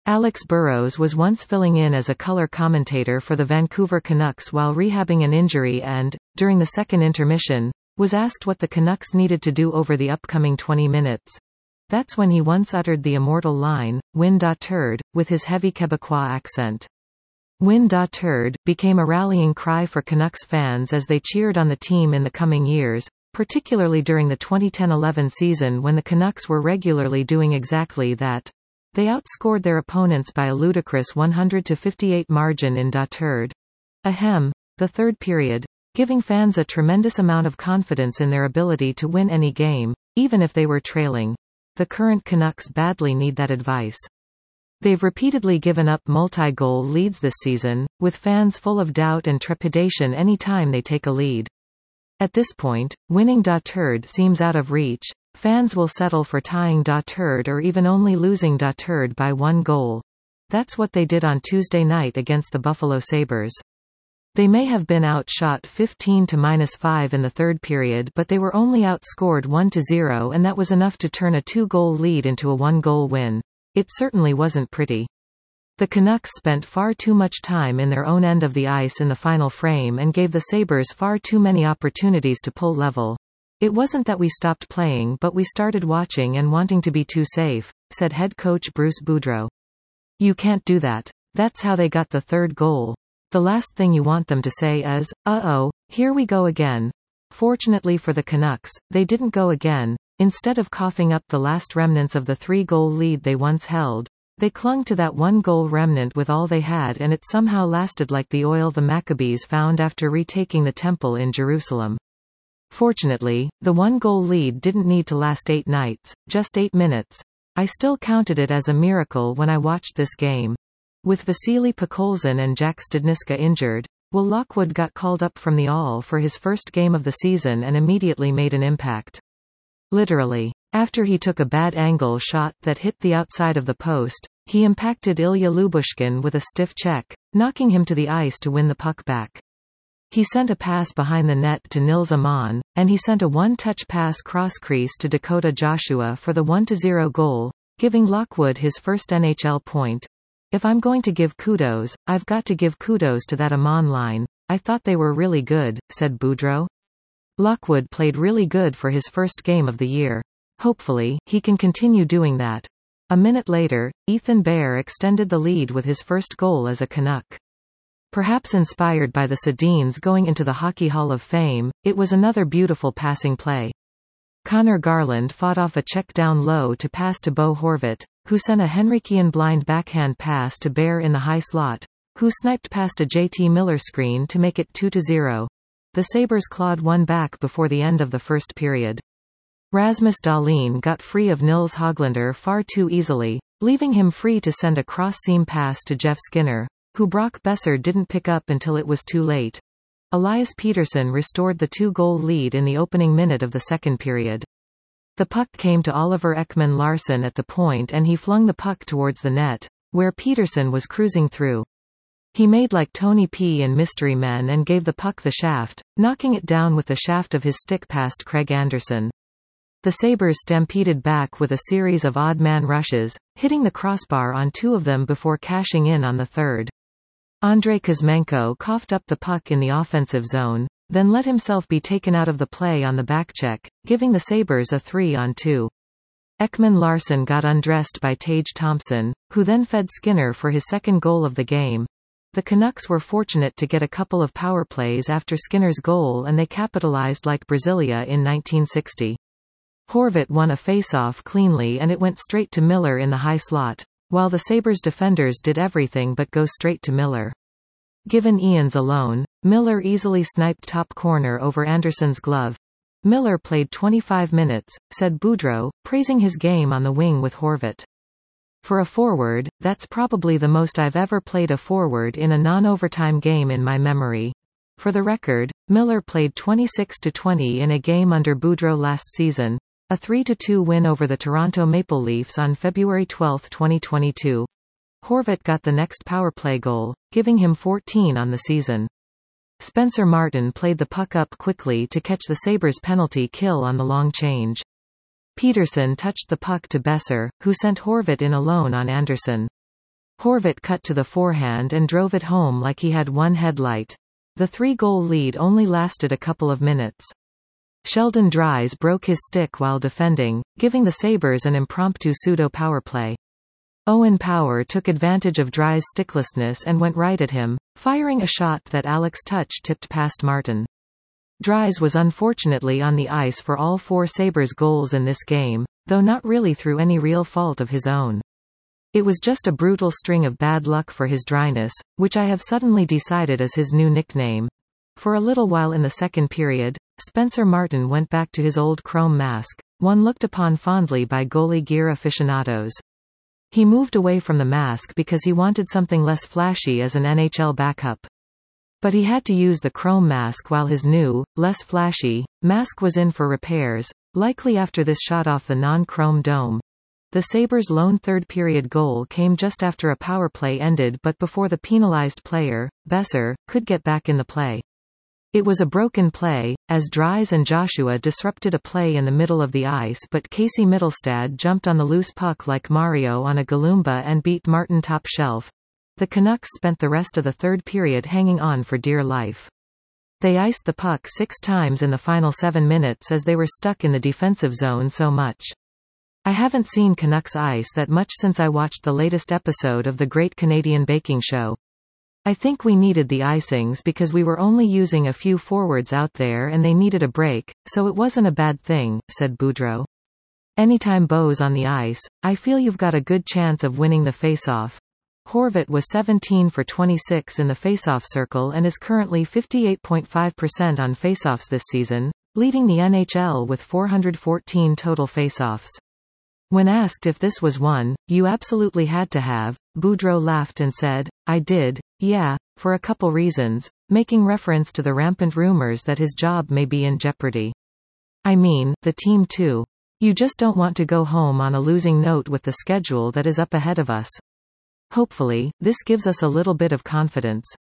Alex Burrows was once filling in as a color commentator for the Vancouver Canucks while rehabbing an injury and, during the second intermission, was asked what the Canucks needed to do over the upcoming 20 minutes. That's when he once uttered the immortal line, "Win da turd," with his heavy Quebecois accent. "Win da turd" became a rallying cry for Canucks fans as they cheered on the team in the coming years, particularly during the 2010-11 season when the Canucks were regularly doing exactly that. They outscored their opponents by a ludicrous 100-58 margin in da turd. Ahem. The third period. Giving fans a tremendous amount of confidence in their ability to win any game, even if they were trailing. The current Canucks badly need that advice. They've repeatedly given up multi-goal leads this season, with fans full of doubt and trepidation any time they take a lead. At this point, winning da turd seems out of reach. Fans will settle for tying da turd or even only losing da turd by 1 goal. That's what they did on Tuesday night against the Buffalo Sabres. They may have been outshot 15-5 in the third period, but they were only outscored 1-0, and that was enough to turn a 2-goal lead into a 1-goal win. It certainly wasn't pretty. The Canucks spent far too much time in their own end of the ice in the final frame and gave the Sabres far too many opportunities to pull level. "It wasn't that we stopped playing, but we started watching and wanting to be too safe," said head coach Bruce Boudreau. "You can't do that. That's how they got the third goal. The last thing you want them to say is, uh-oh, here we go again." Fortunately for the Canucks, they didn't go again. Instead of coughing up the last remnants of the 3-goal lead they once held, they clung to that 1-goal remnant with all they had, and it somehow lasted like the oil the Maccabees found after retaking the temple in Jerusalem. Fortunately, the 1-goal lead didn't need to last 8 nights, just 8 minutes. I still counted it as a miracle when I watched this game. With Vasily Podkolzin and Jack Studnicka injured, Will Lockwood got called up from the AHL for his first game of the season and immediately made an impact. Literally. After he took a bad angle shot that hit the outside of the post, he impacted Ilya Lyubushkin with a stiff check, knocking him to the ice to win the puck back. He sent a pass behind the net to Nils Aman, and he sent a one-touch pass cross-crease to Dakota Joshua for the 1-0 goal, giving Lockwood his first NHL point. "If I'm going to give kudos, I've got to give kudos to that Aman line. I thought they were really good," said Boudreau. Lockwood played really good for his first game of the year. Hopefully, he can continue doing that. A minute later, Ethan Bear extended the lead with his first goal as a Canuck. Perhaps inspired by the Sedins going into the Hockey Hall of Fame, it was another beautiful passing play. Connor Garland fought off a check down low to pass to Bo Horvat, who sent a Henrikian blind backhand pass to Bear in the high slot, who sniped past a JT Miller screen to make it 2-0. The Sabres clawed one back before the end of the first period. Rasmus Dahlin got free of Nils Höglander far too easily, leaving him free to send a cross-seam pass to Jeff Skinner, who Brock Besser didn't pick up until it was too late. Elias Peterson restored the 2-goal lead in the opening minute of the second period. The puck came to Oliver Ekman-Larsson at the point and he flung the puck towards the net, where Peterson was cruising through. He made like Tony P in Mystery Men and gave the puck the shaft, knocking it down with the shaft of his stick past Craig Anderson. The Sabres stampeded back with a series of odd man rushes, hitting the crossbar on 2 of them before cashing in on the third. Andrei Kuzmenko coughed up the puck in the offensive zone, then let himself be taken out of the play on the backcheck, giving the Sabres a 3-on-2. Ekman-Larsson got undressed by Tage Thompson, who then fed Skinner for his second goal of the game. The Canucks were fortunate to get a couple of power plays after Skinner's goal and they capitalized like Brasilia in 1960. Horvat won a face-off cleanly and it went straight to Miller in the high slot, while the Sabres defenders did everything but go straight to Miller. Given Ians alone, Miller easily sniped top corner over Anderson's glove. Miller played 25 minutes, said Boudreau, praising his game on the wing with Horvat. For a forward, that's probably the most I've ever played a forward in a non-overtime game in my memory. For the record, Miller played 26-20 in a game under Boudreau last season, a 3-2 win over the Toronto Maple Leafs on February 12, 2022. Horvat got the next power play goal, giving him 14 on the season. Spencer Martin played the puck up quickly to catch the Sabres' penalty kill on the long change. Peterson touched the puck to Besser, who sent Horvat in alone on Anderson. Horvat cut to the forehand and drove it home like he had one headlight. The 3-goal lead only lasted a couple of minutes. Sheldon Dries broke his stick while defending, giving the Sabres an impromptu pseudo-power play. Owen Power took advantage of Dries' sticklessness and went right at him, firing a shot that Alex Touch tipped past Martin. Dries was unfortunately on the ice for all 4 Sabres goals in this game, though not really through any real fault of his own. It was just a brutal string of bad luck for his dryness, which I have suddenly decided is his new nickname. For a little while in the second period, Spencer Martin went back to his old chrome mask, one looked upon fondly by goalie gear aficionados. He moved away from the mask because he wanted something less flashy as an NHL backup. But he had to use the chrome mask while his new, less flashy, mask was in for repairs, likely after this shot off the non-chrome dome. The Sabres' lone third-period goal came just after a power play ended but before the penalized player, Besser, could get back in the play. It was a broken play, as Dries and Joshua disrupted a play in the middle of the ice but Casey Mittelstadt jumped on the loose puck like Mario on a Galumba and beat Martin top shelf. The Canucks spent the rest of the third period hanging on for dear life. They iced the puck 6 times in the final 7 minutes as they were stuck in the defensive zone so much. I haven't seen Canucks ice that much since I watched the latest episode of The Great Canadian Baking Show. I think we needed the icings because we were only using a few forwards out there and they needed a break, so it wasn't a bad thing, said Boudreau. Anytime Bo's on the ice, I feel you've got a good chance of winning the face-off. Horvat was 17 for 26 in the face-off circle and is currently 58.5% on face-offs this season, leading the NHL with 414 total face-offs. When asked if this was one you absolutely had to have, Boudreau laughed and said, I did, yeah, for a couple reasons, making reference to the rampant rumors that his job may be in jeopardy. I mean, the team too. You just don't want to go home on a losing note with the schedule that is up ahead of us. Hopefully, this gives us a little bit of confidence.